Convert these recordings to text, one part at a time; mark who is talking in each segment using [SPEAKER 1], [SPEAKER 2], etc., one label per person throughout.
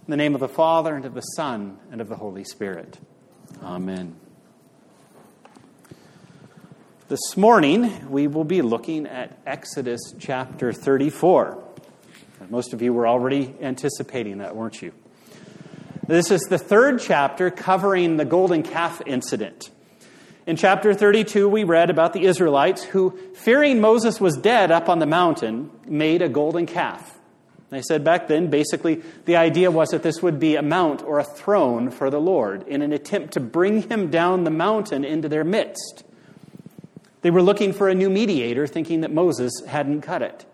[SPEAKER 1] In the name of the Father, and of the Son, and of the Holy Spirit. Amen. This morning, we will be looking at Exodus chapter 34. Most of you were already anticipating that, weren't you? This is the third chapter covering the golden calf incident. In chapter 32, we read about the Israelites who, fearing Moses was dead up on the mountain, made a golden calf. I said back then, basically, the idea was that this would be a mount or a throne for the Lord in an attempt to bring him down the mountain into their midst. They were looking for a new mediator, thinking that Moses hadn't cut it.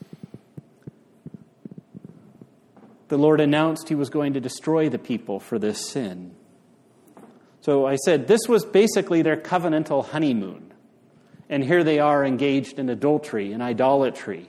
[SPEAKER 1] The Lord announced he was going to destroy the people for this sin. So I said this was basically their covenantal honeymoon. And here they are engaged in adultery and idolatry.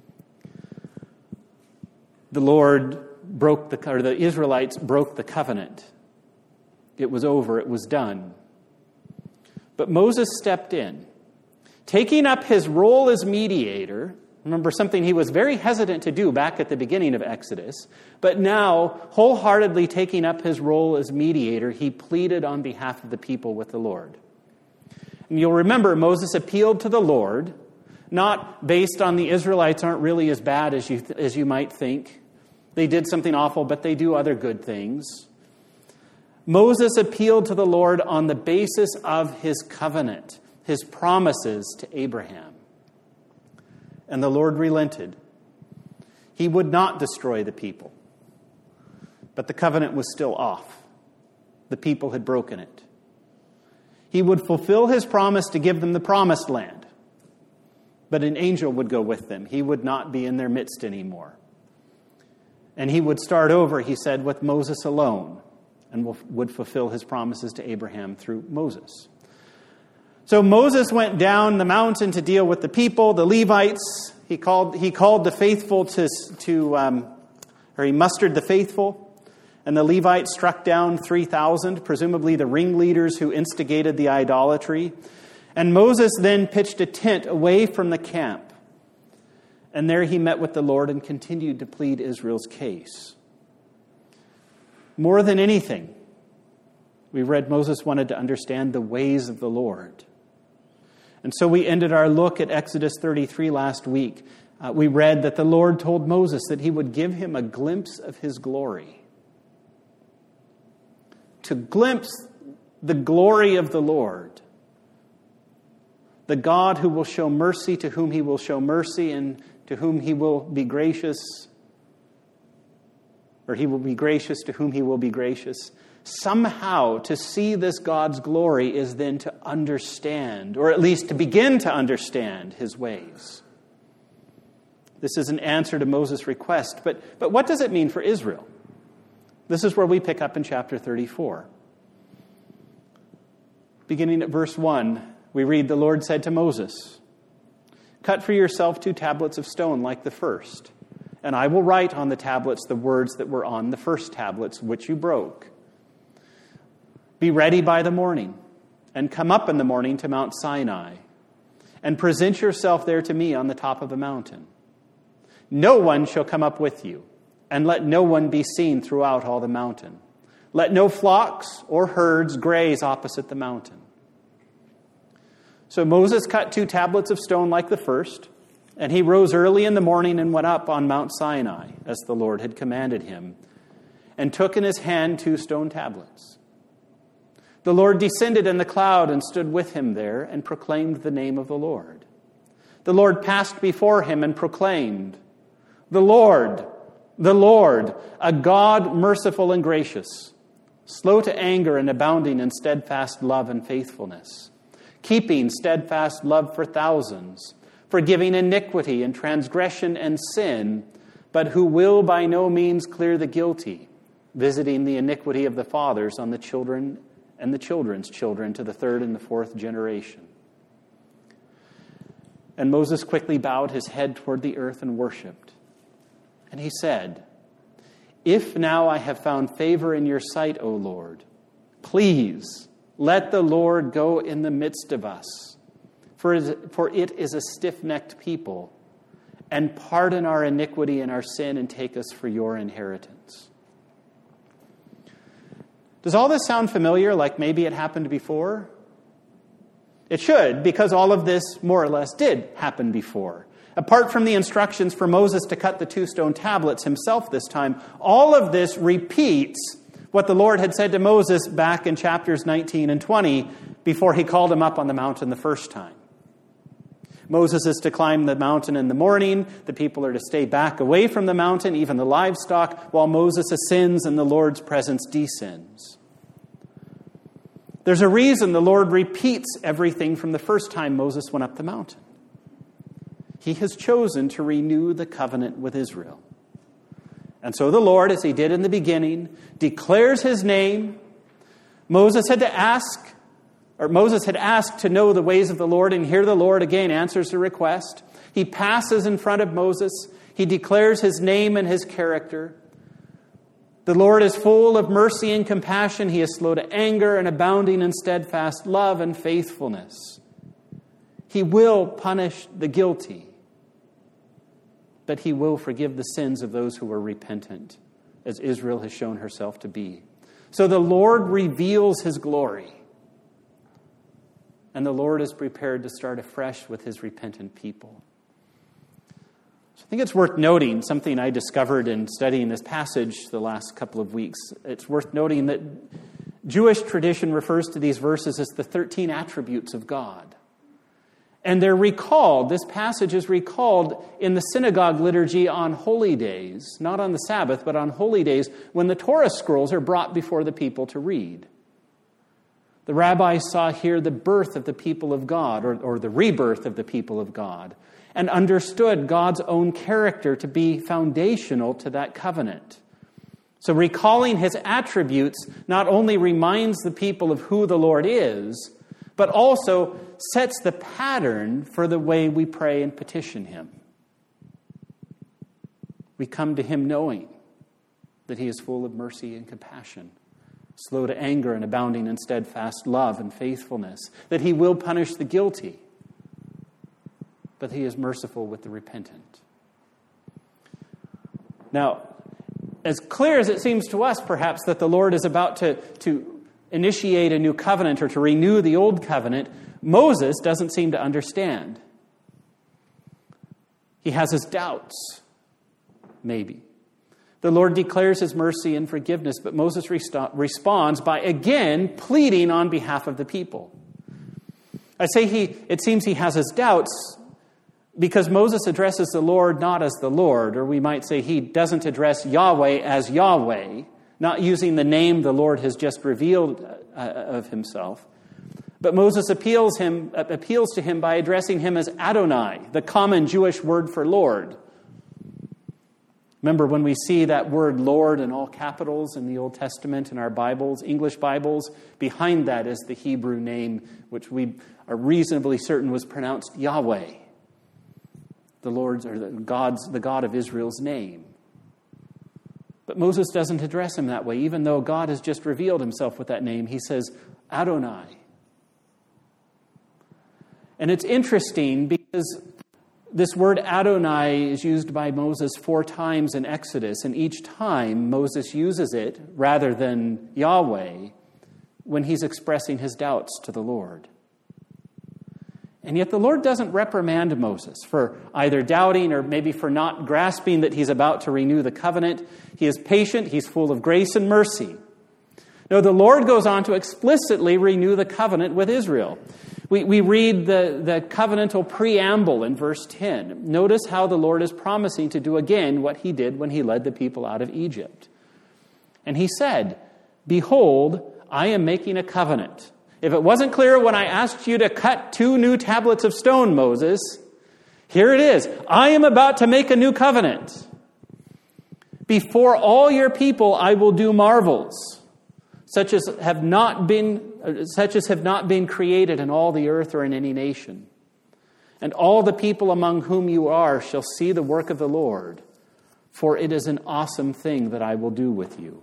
[SPEAKER 1] The Israelites broke the covenant. It was over. It was done. But Moses stepped in, taking up his role as mediator. Remember, something he was very hesitant to do back at the beginning of Exodus. But now, wholeheartedly taking up his role as mediator, he pleaded on behalf of the people with the Lord. And you'll remember, Moses appealed to the Lord, not based on the Israelites aren't really as bad as you might think. They did something awful, but they do other good things. Moses appealed to the Lord on the basis of his covenant, his promises to Abraham. And the Lord relented. He would not destroy the people. But the covenant was still off. The people had broken it. He would fulfill his promise to give them the promised land. But an angel would go with them. He would not be in their midst anymore. And he would start over, he said, with Moses alone, and would fulfill his promises to Abraham through Moses. So Moses went down the mountain to deal with the people, the Levites. He called the faithful he mustered the faithful, and the Levites struck down 3,000, presumably the ringleaders who instigated the idolatry. And Moses then pitched a tent away from the camp. And there he met with the Lord and continued to plead Israel's case. More than anything, we read Moses wanted to understand the ways of the Lord. And so we ended our look at Exodus 33 last week. We read that the Lord told Moses that he would give him a glimpse of his glory. To glimpse the glory of the Lord. The God who will show mercy to whom he will show mercy, and to whom he will be gracious, or he will be gracious to whom he will be gracious. Somehow, to see this God's glory is then to understand, or at least to begin to understand his ways. This is an answer to Moses' request, but what does it mean for Israel? This is where we pick up in chapter 34. Beginning at verse 1, we read, "The Lord said to Moses, 'Cut for yourself 2 tablets of stone like the first, and I will write on the tablets the words that were on the first tablets, which you broke. Be ready by the morning, and come up in the morning to Mount Sinai, and present yourself there to me on the top of the mountain. No one shall come up with you, and let no one be seen throughout all the mountain. Let no flocks or herds graze opposite the mountain.' So Moses cut 2 tablets of stone like the first, and he rose early in the morning and went up on Mount Sinai, as the Lord had commanded him, and took in his hand 2 stone tablets. The Lord descended in the cloud and stood with him there and proclaimed the name of the Lord. The Lord passed before him and proclaimed, 'The Lord, a God merciful and gracious, slow to anger and abounding in steadfast love and faithfulness, keeping steadfast love for thousands, forgiving iniquity and transgression and sin, but who will by no means clear the guilty, visiting the iniquity of the fathers on the children and the children's children to the 3rd and the 4th generation.' And Moses quickly bowed his head toward the earth and worshipped. And he said, 'If now I have found favor in your sight, O Lord, please let the Lord go in the midst of us, for it is a stiff-necked people, and pardon our iniquity and our sin and take us for your inheritance.' Does all this sound familiar, like maybe it happened before? It should, because all of this more or less did happen before. Apart from the instructions for Moses to cut the 2 stone tablets himself this time, all of this repeats what the Lord had said to Moses back in chapters 19 and 20 before he called him up on the mountain the first time. Moses is to climb the mountain in the morning. The people are to stay back away from the mountain, even the livestock, while Moses ascends and the Lord's presence descends. There's a reason the Lord repeats everything from the first time Moses went up the mountain. He has chosen to renew the covenant with Israel. And so the Lord, as he did in the beginning, declares his name. Moses had asked to know the ways of the Lord, and here the Lord again answers the request. He passes in front of Moses. He declares his name and his character. The Lord is full of mercy and compassion. He is slow to anger and abounding in steadfast love and faithfulness. He will punish the guilty, but he will forgive the sins of those who are repentant, as Israel has shown herself to be. So the Lord reveals his glory, and the Lord is prepared to start afresh with his repentant people. So I think it's worth noting something I discovered in studying this passage the last couple of weeks. It's worth noting that Jewish tradition refers to these verses as the 13 attributes of God. And they're recalled, this passage is recalled in the synagogue liturgy on holy days, not on the Sabbath, but on holy days, when the Torah scrolls are brought before the people to read. The rabbis saw here the birth of the people of God, or the rebirth of the people of God, and understood God's own character to be foundational to that covenant. So recalling his attributes not only reminds the people of who the Lord is, but also sets the pattern for the way we pray and petition him. We come to him knowing that he is full of mercy and compassion, slow to anger and abounding in steadfast love and faithfulness, that he will punish the guilty, but he is merciful with the repentant. Now, as clear as it seems to us, perhaps, that the Lord is about to initiate a new covenant or to renew the old covenant, Moses doesn't seem to understand. He has his doubts, maybe. The Lord declares his mercy and forgiveness, but Moses responds by again pleading on behalf of the people. I say it seems he has his doubts because Moses addresses the Lord not as the Lord, or we might say he doesn't address Yahweh as Yahweh, not using the name the Lord has just revealed of himself. But Moses appeals to him by addressing him as Adonai, the common Jewish word for Lord. Remember, when we see that word Lord in all capitals in the Old Testament in our Bibles, English Bibles, behind that is the Hebrew name, which we are reasonably certain was pronounced Yahweh, the Lord's or the God of Israel's name. But Moses doesn't address him that way. Even though God has just revealed himself with that name, he says Adonai. And it's interesting because this word Adonai is used by Moses 4 times in Exodus, and each time Moses uses it rather than Yahweh when he's expressing his doubts to the Lord. And yet the Lord doesn't reprimand Moses for either doubting or maybe for not grasping that he's about to renew the covenant. He is patient. He's full of grace and mercy. No, the Lord goes on to explicitly renew the covenant with Israel. We read the covenantal preamble in verse 10. Notice how the Lord is promising to do again what he did when he led the people out of Egypt. And he said, "Behold, I am making a covenant." If it wasn't clear when I asked you to cut 2 new tablets of stone, Moses, here it is. I am about to make a new covenant. Before all your people I will do marvels, such as have not been created in all the earth or in any nation. And all the people among whom you are shall see the work of the Lord, for it is an awesome thing that I will do with you.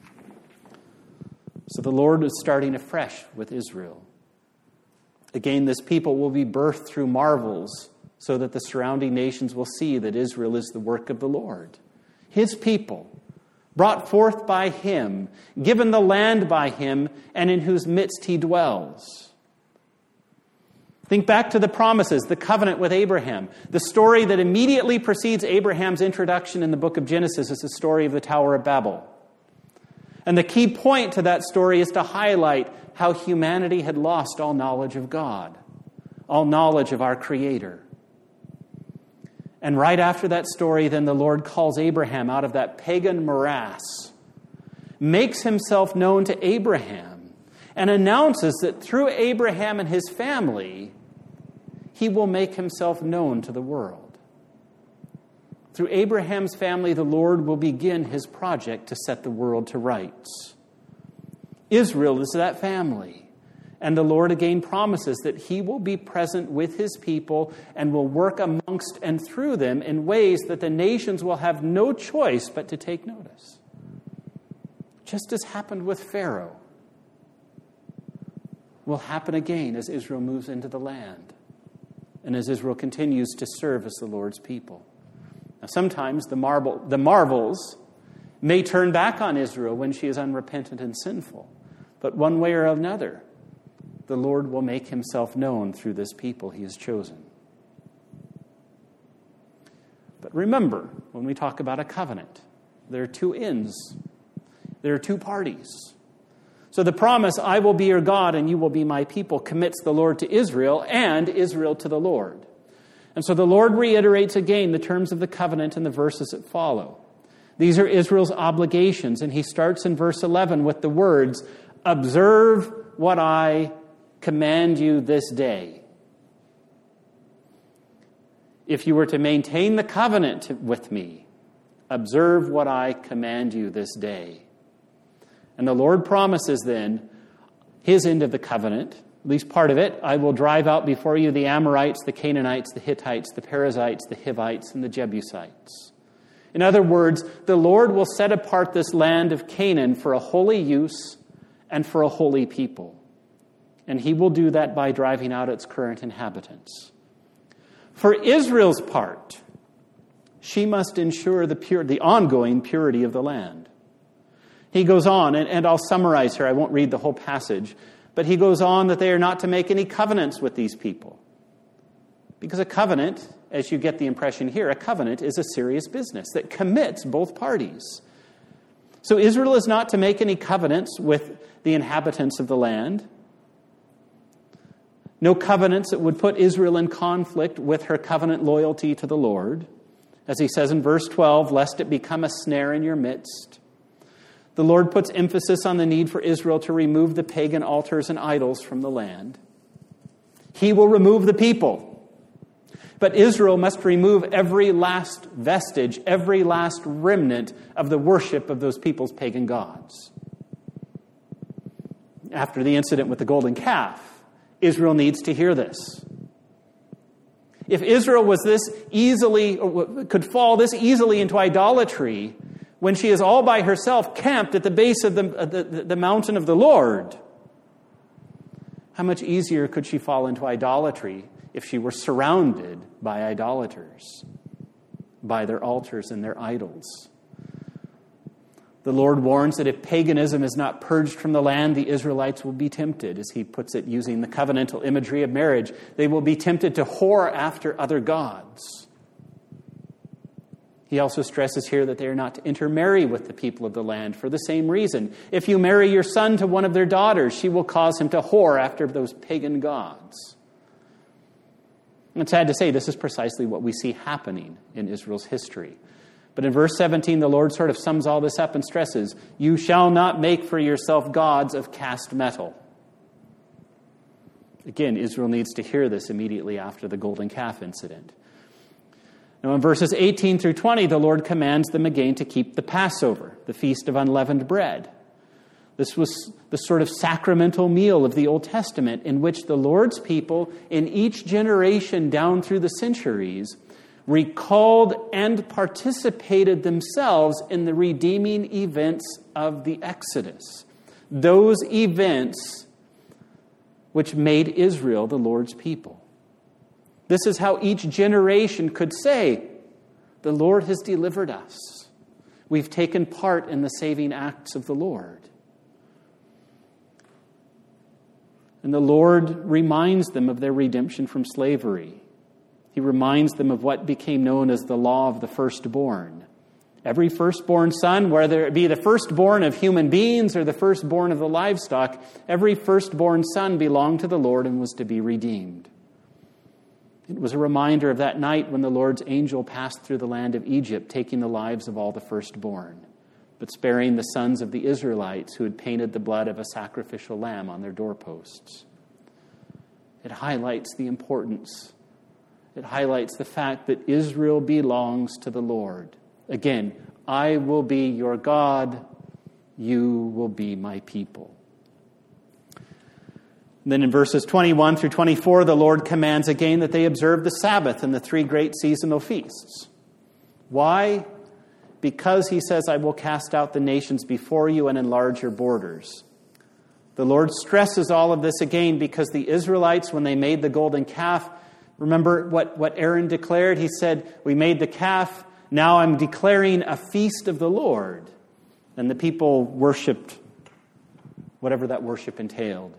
[SPEAKER 1] So the Lord is starting afresh with Israel. Again, this people will be birthed through marvels so that the surrounding nations will see that Israel is the work of the Lord. His people, brought forth by him, given the land by him, and in whose midst he dwells. Think back to the promises, the covenant with Abraham. The story that immediately precedes Abraham's introduction in the book of Genesis is the story of the Tower of Babel. And the key point to that story is to highlight how humanity had lost all knowledge of God, all knowledge of our Creator. And right after that story, then the Lord calls Abraham out of that pagan morass, makes himself known to Abraham, and announces that through Abraham and his family, he will make himself known to the world. Through Abraham's family, the Lord will begin his project to set the world to rights. Israel is that family. And the Lord again promises that he will be present with his people and will work amongst and through them in ways that the nations will have no choice but to take notice. Just as happened with Pharaoh, will happen again as Israel moves into the land and as Israel continues to serve as the Lord's people. Now, sometimes the marvels may turn back on Israel when she is unrepentant and sinful, but one way or another, the Lord will make himself known through this people he has chosen. But remember, when we talk about a covenant, there are two ends. There are two parties. So the promise, I will be your God and you will be my people, commits the Lord to Israel and Israel to the Lord. And so the Lord reiterates again the terms of the covenant in the verses that follow. These are Israel's obligations, and he starts in verse 11 with the words, observe what I command you this day. If you were to maintain the covenant with me, observe what I command you this day. And the Lord promises then his end of the covenant, at least part of it. I will drive out before you the Amorites, the Canaanites, the Hittites, the Perizzites, the Hivites, and the Jebusites. In other words, the Lord will set apart this land of Canaan for a holy use and for a holy people. And he will do that by driving out its current inhabitants. For Israel's part, she must ensure the ongoing purity of the land. He goes on, and I'll summarize here. I won't read the whole passage. But he goes on that they are not to make any covenants with these people. Because a covenant, as you get the impression here, a covenant is a serious business that commits both parties. So Israel is not to make any covenants with the inhabitants of the land. No covenants that would put Israel in conflict with her covenant loyalty to the Lord. As he says in verse 12, lest it become a snare in your midst. The Lord puts emphasis on the need for Israel to remove the pagan altars and idols from the land. He will remove the people. But Israel must remove every last vestige, every last remnant of the worship of those people's pagan gods. After the incident with the golden calf, Israel needs to hear this. If Israel was this easily, or could fall this easily into idolatry, when she is all by herself camped at the base of the mountain of the Lord, how much easier could she fall into idolatry if she were surrounded by idolaters, by their altars and their idols? The Lord warns that if paganism is not purged from the land, the Israelites will be tempted, as he puts it using the covenantal imagery of marriage. They will be tempted to whore after other gods. He also stresses here that they are not to intermarry with the people of the land for the same reason. If you marry your son to one of their daughters, she will cause him to whore after those pagan gods. And it's sad to say this is precisely what we see happening in Israel's history. But in verse 17, the Lord sort of sums all this up and stresses, you shall not make for yourself gods of cast metal. Again, Israel needs to hear this immediately after the golden calf incident. Now in verses 18 through 20, the Lord commands them again to keep the Passover, the Feast of Unleavened Bread. This was the sort of sacramental meal of the Old Testament in which the Lord's people in each generation down through the centuries recalled and participated themselves in the redeeming events of the Exodus. Those events which made Israel the Lord's people. This is how each generation could say, the Lord has delivered us. We've taken part in the saving acts of the Lord. And the Lord reminds them of their redemption from slavery. He reminds them of what became known as the law of the firstborn. Every firstborn son, whether it be the firstborn of human beings or the firstborn of the livestock, every firstborn son belonged to the Lord and was to be redeemed. It was a reminder of that night when the Lord's angel passed through the land of Egypt, taking the lives of all the firstborn, but sparing the sons of the Israelites who had painted the blood of a sacrificial lamb on their doorposts. It highlights the importance. It highlights the fact that Israel belongs to the Lord. Again, I will be your God, you will be my people. And then in verses 21 through 24, the Lord commands again that they observe the Sabbath and the 3 great seasonal feasts. Why? Because, he says, I will cast out the nations before you and enlarge your borders. The Lord stresses all of this again because the Israelites, when they made the golden calf, remember what Aaron declared? He said, we made the calf, now I'm declaring a feast of the Lord. And the people worshipped whatever that worship entailed.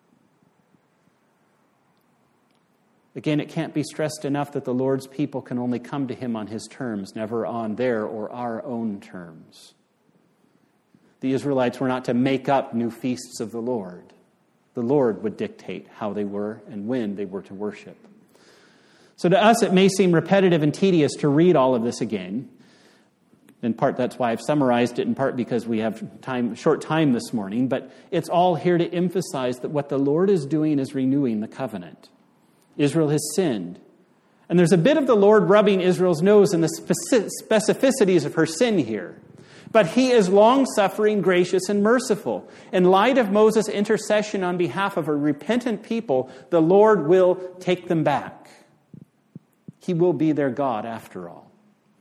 [SPEAKER 1] Again, it can't be stressed enough that the Lord's people can only come to him on his terms, never on their or our own terms. The Israelites were not to make up new feasts of the Lord. The Lord would dictate how they were and when they were to worship. So to us, it may seem repetitive and tedious to read all of this again. In part, that's why I've summarized it, in part because we have short time this morning. But it's all here to emphasize that what the Lord is doing is renewing the covenant. Israel has sinned. And there's a bit of the Lord rubbing Israel's nose in the specificities of her sin here. But he is long-suffering, gracious, and merciful. In light of Moses' intercession on behalf of a repentant people, the Lord will take them back. He will be their God after all.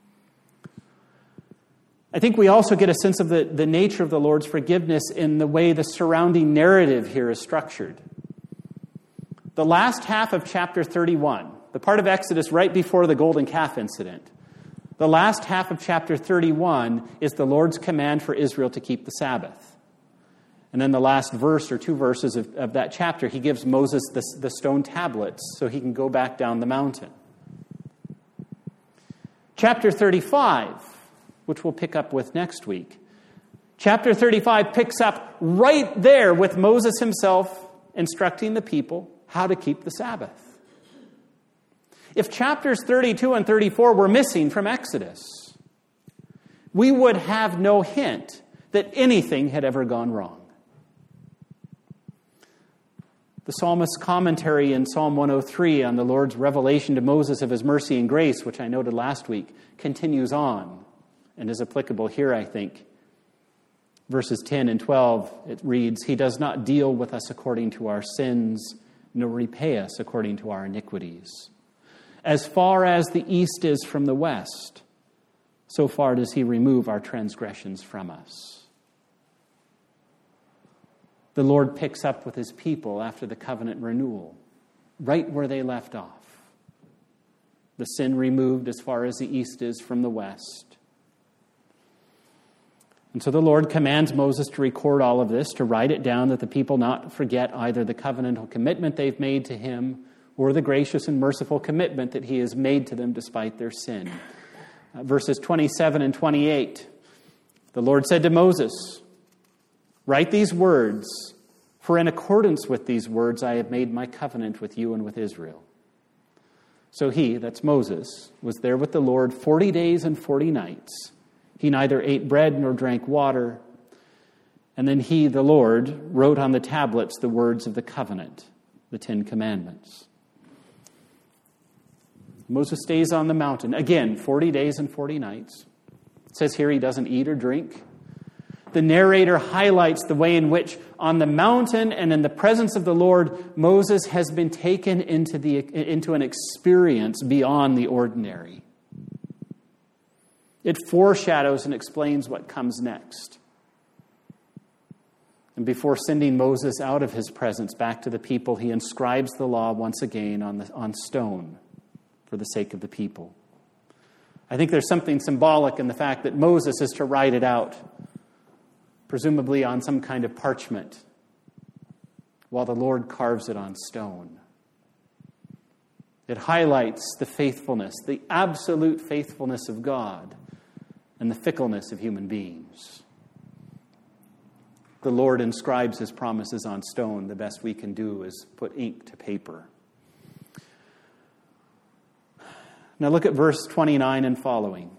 [SPEAKER 1] I think we also get a sense of the nature of the Lord's forgiveness in the way the surrounding narrative here is structured. The last half of chapter 31, the part of Exodus right before the golden calf incident, the last half of chapter 31 is the Lord's command for Israel to keep the Sabbath. And then the last verse or 2 verses of that chapter, he gives Moses the stone tablets so he can go back down the mountain. Chapter 35, which we'll pick up with next week, chapter 35 picks up right there with Moses himself instructing the people how to keep the Sabbath. If chapters 32 and 34 were missing from Exodus, we would have no hint that anything had ever gone wrong. The psalmist's commentary in Psalm 103 on the Lord's revelation to Moses of his mercy and grace, which I noted last week, continues on and is applicable here, I think. Verses 10 and 12, it reads, he does not deal with us according to our sins, nor repay us according to our iniquities. As far as the east is from the west, so far does he remove our transgressions from us. The Lord picks up with his people after the covenant renewal, right where they left off. The sin removed as far as the east is from the west. And so the Lord commands Moses to record all of this, to write it down, that the people not forget either the covenantal commitment they've made to him or the gracious and merciful commitment that he has made to them despite their sin. Verses 27 and 28, the Lord said to Moses, write these words, for in accordance with these words I have made my covenant with you and with Israel. So he, that's Moses, was there with the Lord 40 days and 40 nights. He neither ate bread nor drank water. And then he, the Lord, wrote on the tablets the words of the covenant, the 10 Commandments. Moses stays on the mountain. Again, 40 days and 40 nights. It says here he doesn't eat or drink. The narrator highlights the way in which on the mountain and in the presence of the Lord, Moses has been taken into an experience beyond the ordinary. It foreshadows and explains what comes next. And before sending Moses out of his presence back to the people, he inscribes the law once again on stone for the sake of the people. I think there's something symbolic in the fact that Moses is to write it out, presumably on some kind of parchment, while the Lord carves it on stone. It highlights the faithfulness, the absolute faithfulness of God and the fickleness of human beings. The Lord inscribes his promises on stone. The best we can do is put ink to paper. Now look at verse 29 and following.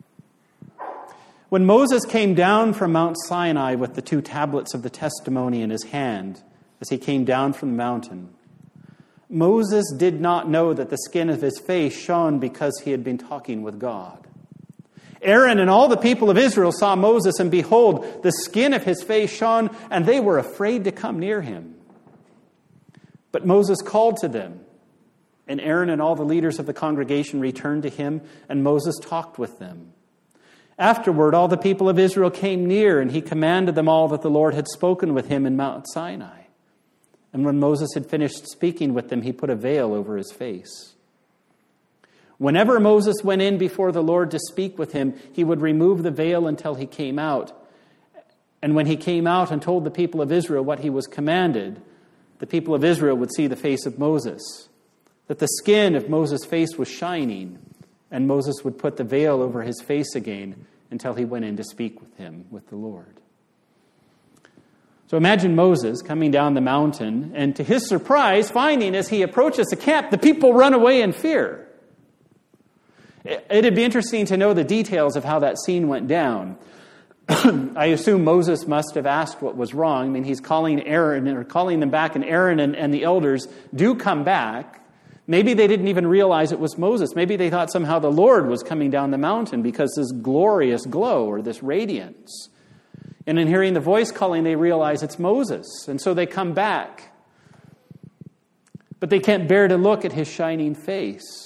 [SPEAKER 1] When Moses came down from Mount Sinai with the 2 tablets of the testimony in his hand, as he came down from the mountain, Moses did not know that the skin of his face shone because he had been talking with God. Aaron and all the people of Israel saw Moses, and behold, the skin of his face shone, and they were afraid to come near him. But Moses called to them, and Aaron and all the leaders of the congregation returned to him, and Moses talked with them. Afterward, all the people of Israel came near, and he commanded them all that the Lord had spoken with him in Mount Sinai. And when Moses had finished speaking with them, he put a veil over his face. Whenever Moses went in before the Lord to speak with him, he would remove the veil until he came out. And when he came out and told the people of Israel what he was commanded, the people of Israel would see the face of Moses, that the skin of Moses' face was shining, and Moses would put the veil over his face again until he went in to speak with him, with the Lord. So imagine Moses coming down the mountain, and to his surprise, finding as he approaches the camp, the people run away in fear. It'd be interesting to know the details of how that scene went down. I assume Moses must have asked what was wrong. I mean, he's calling Aaron, or calling them back, and Aaron and the elders do come back. Maybe they didn't even realize it was Moses. Maybe they thought somehow the Lord was coming down the mountain because this glorious glow or this radiance. And in hearing the voice calling, they realize it's Moses. And so they come back. But they can't bear to look at his shining face.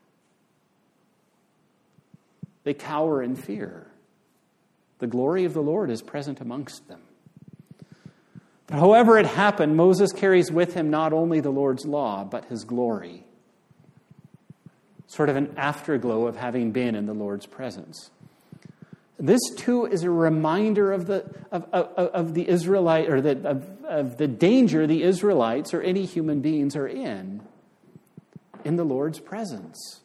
[SPEAKER 1] They cower in fear. The glory of the Lord is present amongst them. But however it happened, Moses carries with him not only the Lord's law, but his glory. Sort of an afterglow of having been in the Lord's presence. This too is a reminder of the Israelite, or of the danger the Israelites or any human beings are in the Lord's presence.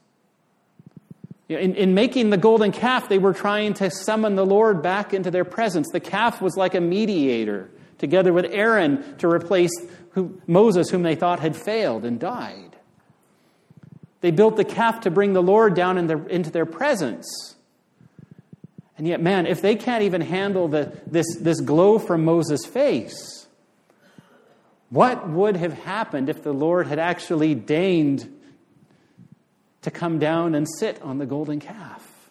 [SPEAKER 1] In making the golden calf, they were trying to summon the Lord back into their presence. The calf was like a mediator, together with Aaron, to replace Moses, whom they thought had failed and died. They built the calf to bring the Lord down into their presence. And yet, man, if they can't even handle this glow from Moses' face, what would have happened if the Lord had actually deigned to come down and sit on the golden calf?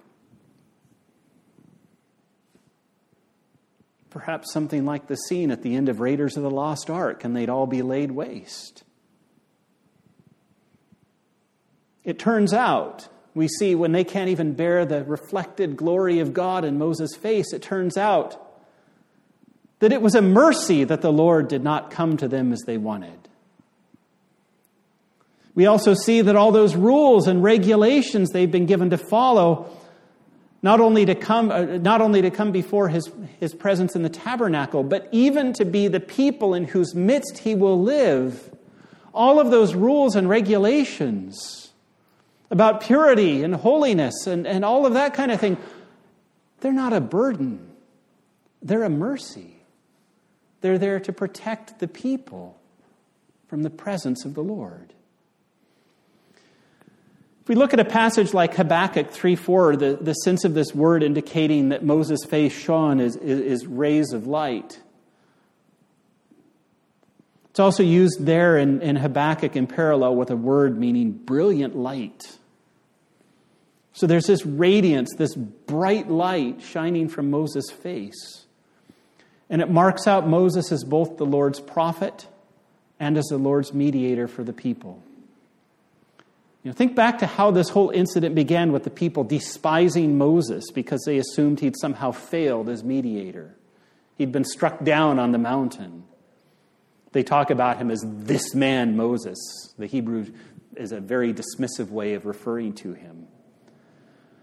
[SPEAKER 1] Perhaps something like the scene at the end of Raiders of the Lost Ark, and they'd all be laid waste. It turns out, we see when they can't even bear the reflected glory of God in Moses' face, it turns out that it was a mercy that the Lord did not come to them as they wanted. We also see that all those rules and regulations they've been given to follow, not only to come before his presence in the tabernacle, but even to be the people in whose midst he will live. All of those rules and regulations about purity and holiness and all of that kind of thing, they're not a burden. They're a mercy. They're there to protect the people from the presence of the Lord. If we look at a passage like Habakkuk 3:4, the sense of this word indicating that Moses' face shone is rays of light. It's also used there in Habakkuk in parallel with a word meaning brilliant light. So there's this radiance, this bright light shining from Moses' face. And it marks out Moses as both the Lord's prophet and as the Lord's mediator for the people. Think back to how this whole incident began with the people despising Moses because they assumed he'd somehow failed as mediator. He'd been struck down on the mountain. They talk about him as this man Moses. The Hebrew is a very dismissive way of referring to him.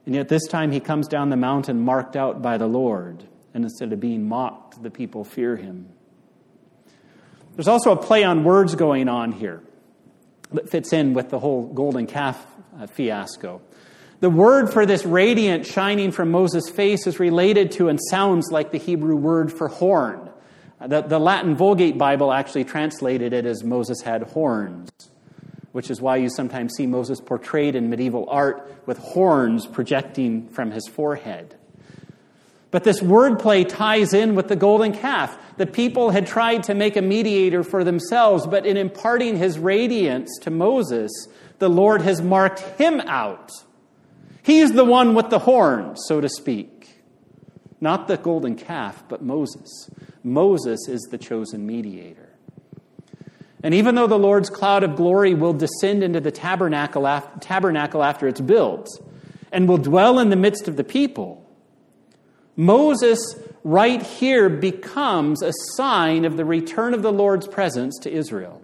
[SPEAKER 1] And yet this time he comes down the mountain marked out by the Lord. And instead of being mocked, the people fear him. There's also a play on words going on here that fits in with the whole golden calf fiasco. The word for this radiant shining from Moses' face is related to and sounds like the Hebrew word for horn. The Latin Vulgate Bible actually translated it as Moses had horns, which is why you sometimes see Moses portrayed in medieval art with horns projecting from his forehead. But this wordplay ties in with the golden calf. The people had tried to make a mediator for themselves, but in imparting his radiance to Moses, the Lord has marked him out. He's the one with the horns, so to speak. Not the golden calf, but Moses. Moses is the chosen mediator. And even though the Lord's cloud of glory will descend into the tabernacle after it's built and will dwell in the midst of the people, Moses right here becomes a sign of the return of the Lord's presence to Israel.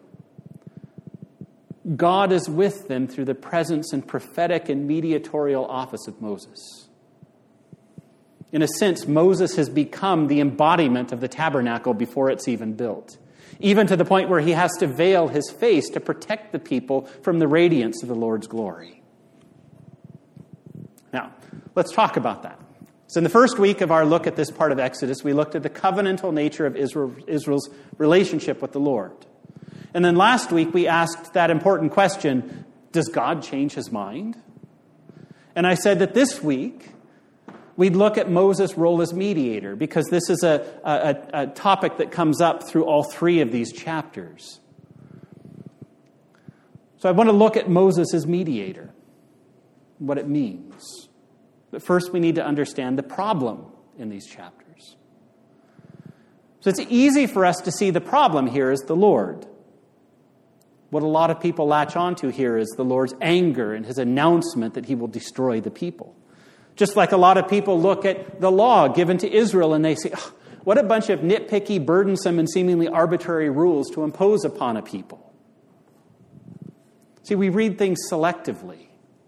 [SPEAKER 1] God is with them through the presence and prophetic and mediatorial office of Moses. In a sense, Moses has become the embodiment of the tabernacle before it's even built, even to the point where he has to veil his face to protect the people from the radiance of the Lord's glory. Now, let's talk about that. So in the first week of our look at this part of Exodus, we looked at the covenantal nature of Israel's relationship with the Lord. And then last week, we asked that important question, does God change his mind? And I said that this week, we'd look at Moses' role as mediator, because this is a topic that comes up through all three of these chapters. So I want to look at Moses as mediator, what it means. But first, we need to understand the problem in these chapters. So it's easy for us to see the problem here as the Lord. What a lot of people latch onto here is the Lord's anger and his announcement that he will destroy the people. Just like a lot of people look at the law given to Israel and they say, oh, what a bunch of nitpicky, burdensome, and seemingly arbitrary rules to impose upon a people. See, we read things selectively.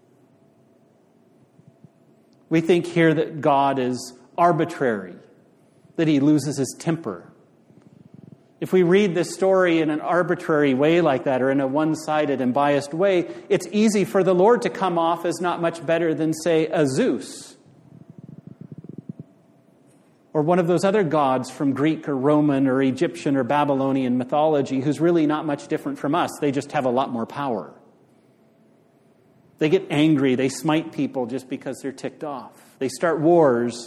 [SPEAKER 1] We think here that God is arbitrary, that he loses his temper. If we read this story in an arbitrary way like that, or in a one-sided and biased way, it's easy for the Lord to come off as not much better than, say, a Zeus, or one of those other gods from Greek or Roman or Egyptian or Babylonian mythology who's really not much different from us. They just have a lot more power. They get angry. They smite people just because they're ticked off. They start wars.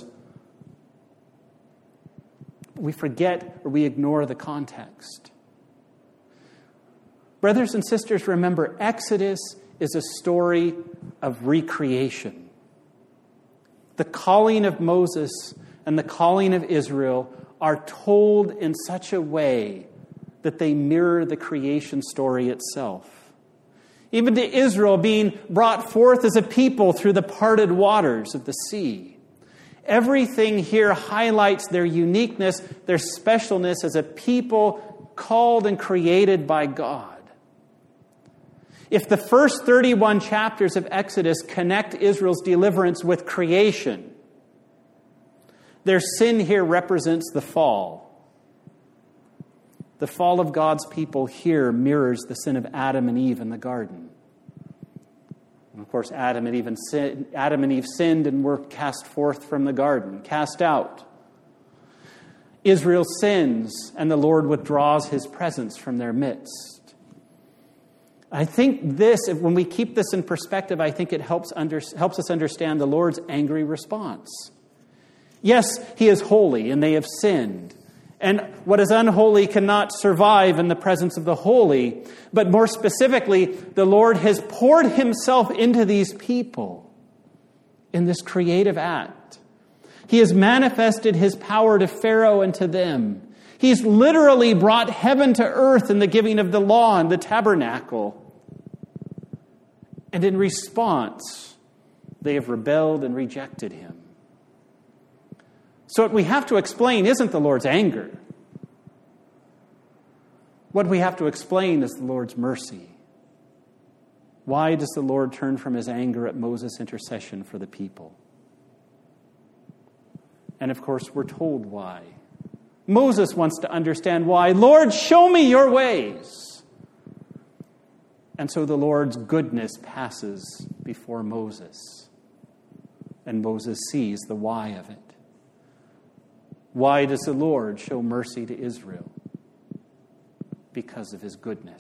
[SPEAKER 1] We forget or we ignore the context. Brothers and sisters, remember, Exodus is a story of recreation. The calling of Moses and the calling of Israel are told in such a way that they mirror the creation story itself. Even to Israel being brought forth as a people through the parted waters of the sea. Everything here highlights their uniqueness, their specialness as a people called and created by God. If the first 31 chapters of Exodus connect Israel's deliverance with creation, their sin here represents the fall. The fall of God's people here mirrors the sin of Adam and Eve in the garden. And of course, Adam and Eve sinned and were cast forth from the garden, cast out. Israel sins, and the Lord withdraws his presence from their midst. I think this, when we keep this in perspective, I think it helps us understand the Lord's angry response. Yes, he is holy, and they have sinned. And what is unholy cannot survive in the presence of the holy. But more specifically, the Lord has poured himself into these people in this creative act. He has manifested his power to Pharaoh and to them. He's literally brought heaven to earth in the giving of the law and the tabernacle. And in response, they have rebelled and rejected him. So what we have to explain isn't the Lord's anger. What we have to explain is the Lord's mercy. Why does the Lord turn from his anger at Moses' intercession for the people? And of course, we're told why. Moses wants to understand why. Lord, show me your ways. And so the Lord's goodness passes before Moses. And Moses sees the why of it. Why does the Lord show mercy to Israel? Because of his goodness.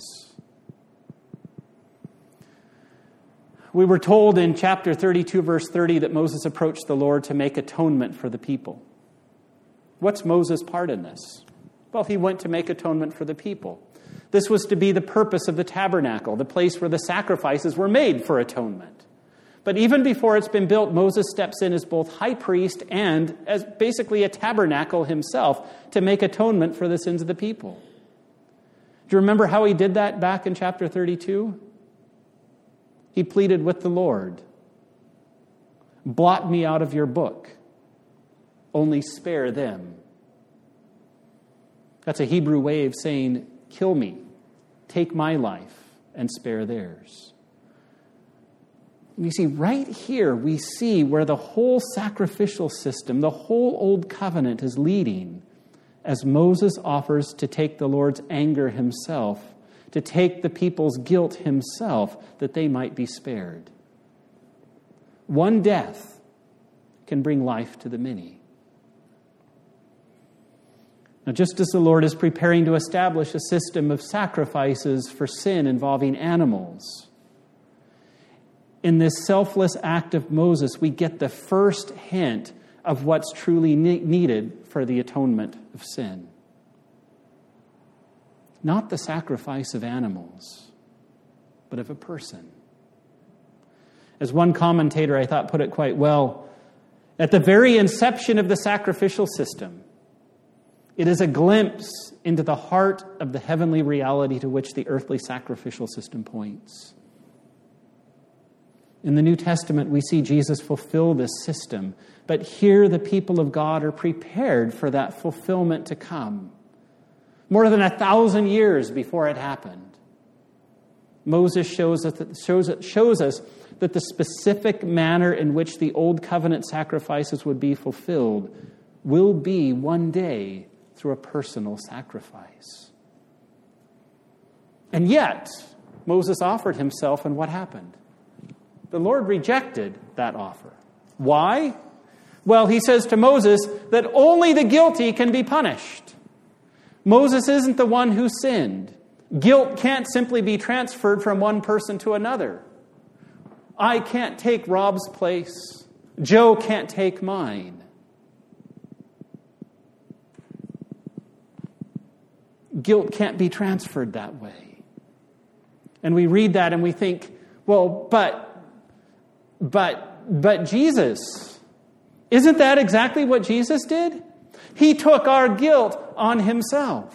[SPEAKER 1] We were told in chapter 32, verse 30, that Moses approached the Lord to make atonement for the people. What's Moses' part in this? Well, he went to make atonement for the people. This was to be the purpose of the tabernacle, the place where the sacrifices were made for atonement. But even before it's been built, Moses steps in as both high priest and as basically a tabernacle himself to make atonement for the sins of the people. Do you remember how he did that back in chapter 32? He pleaded with the Lord, blot me out of your book, only spare them. That's a Hebrew way of saying, kill me, take my life, and spare theirs. And you see, right here we see where the whole sacrificial system, the whole old covenant is leading, as Moses offers to take the Lord's anger himself, to take the people's guilt himself, that they might be spared. One death can bring life to the many. Now, just as the Lord is preparing to establish a system of sacrifices for sin involving animals, in this selfless act of Moses, we get the first hint of what's truly needed for the atonement of sin. Not the sacrifice of animals, but of a person. As one commentator, I thought, put it quite well, at the very inception of the sacrificial system, it is a glimpse into the heart of the heavenly reality to which the earthly sacrificial system points. In the New Testament, we see Jesus fulfill this system, but here the people of God are prepared for that fulfillment to come. More than 1,000 years before it happened, Moses shows us that the specific manner in which the old covenant sacrifices would be fulfilled will be one day through a personal sacrifice. And yet, Moses offered himself, and what happened? The Lord rejected that offer. Why? Well, he says to Moses that only the guilty can be punished. Moses isn't the one who sinned. Guilt can't simply be transferred from one person to another. I can't take Rob's place. Joe can't take mine. Guilt can't be transferred that way. And we read that and we think, well, but Jesus, isn't that exactly what Jesus did? He took our guilt on himself.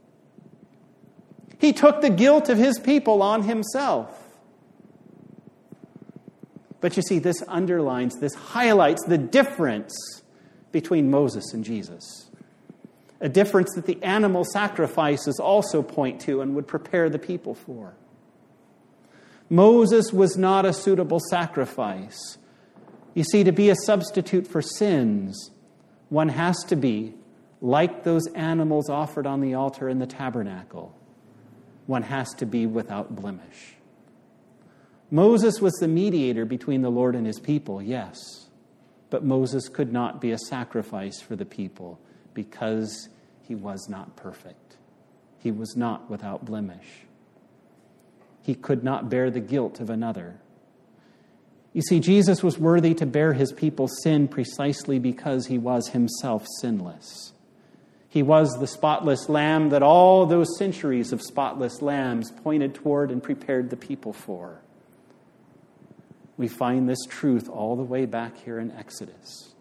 [SPEAKER 1] He took the guilt of his people on himself. But you see, this underlines, this highlights the difference between Moses and Jesus. A difference that the animal sacrifices also point to and would prepare the people for. Moses was not a suitable sacrifice. You see, to be a substitute for sins, one has to be like those animals offered on the altar in the tabernacle. One has to be without blemish. Moses was the mediator between the Lord and his people, yes, but Moses could not be a sacrifice for the people because he was not perfect. He was not without blemish. He could not bear the guilt of another. You see, Jesus was worthy to bear his people's sin precisely because he was himself sinless. He was the spotless lamb that all those centuries of spotless lambs pointed toward and prepared the people for. We find this truth all the way back here in Exodus.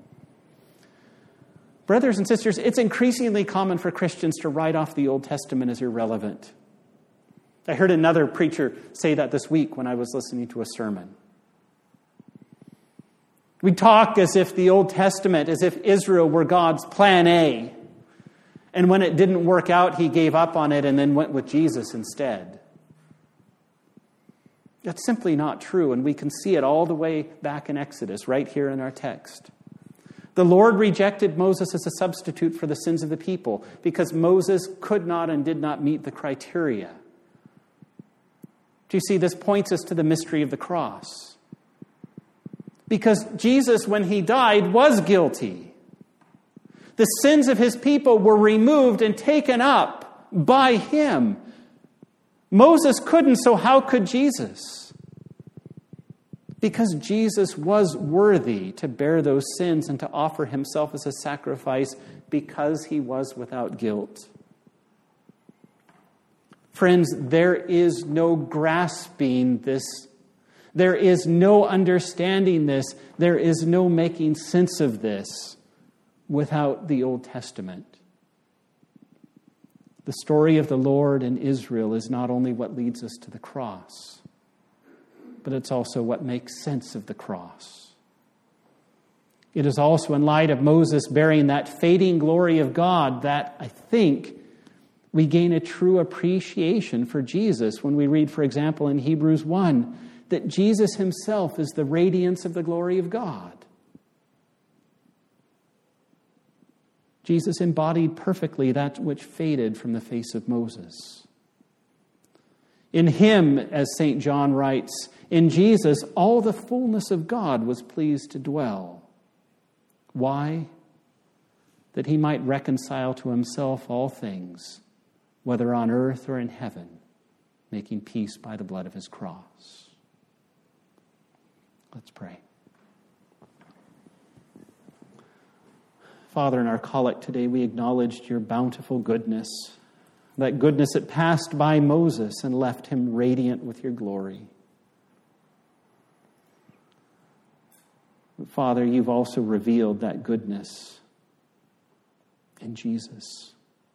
[SPEAKER 1] Brothers and sisters, it's increasingly common for Christians to write off the Old Testament as irrelevant. I heard another preacher say that this week when I was listening to a sermon. We talk as if the Old Testament, as if Israel were God's plan A. And when it didn't work out, he gave up on it and then went with Jesus instead. That's simply not true, and we can see it all the way back in Exodus, right here in our text. The Lord rejected Moses as a substitute for the sins of the people because Moses could not and did not meet the criteria. Do you see, this points us to the mystery of the cross. Because Jesus, when he died, was guilty. The sins of his people were removed and taken up by him. Moses couldn't, so how could Jesus? Because Jesus was worthy to bear those sins and to offer himself as a sacrifice because he was without guilt. Friends, there is no grasping this. There is no understanding this. There is no making sense of this without the Old Testament. The story of the Lord and Israel is not only what leads us to the cross, but it's also what makes sense of the cross. It is also in light of Moses bearing that fading glory of God that I think we gain a true appreciation for Jesus when we read, for example, in Hebrews 1, that Jesus himself is the radiance of the glory of God. Jesus embodied perfectly that which faded from the face of Moses. In him, as St. John writes, in Jesus, all the fullness of God was pleased to dwell. Why? That he might reconcile to himself all things, whether on earth or in heaven, making peace by the blood of his cross. Let's pray. Father, in our collect today, we acknowledged your bountiful goodness, that goodness that passed by Moses and left him radiant with your glory. But Father, you've also revealed that goodness in Jesus.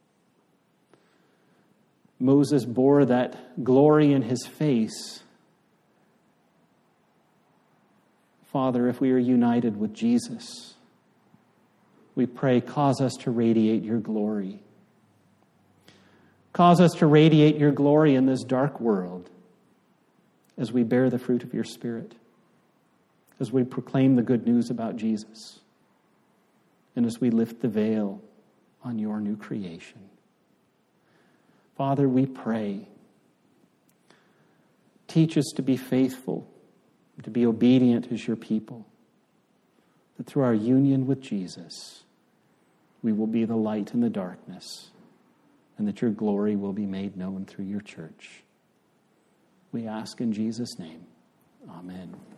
[SPEAKER 1] Moses bore that glory in his face. Father, if we are united with Jesus, we pray, cause us to radiate your glory. Cause us to radiate your glory in this dark world as we bear the fruit of your Spirit, as we proclaim the good news about Jesus, and as we lift the veil on your new creation. Father, we pray, teach us to be faithful, to be obedient as your people, that through our union with Jesus, we will be the light in the darkness, and that your glory will be made known through your church. We ask in Jesus' name. Amen.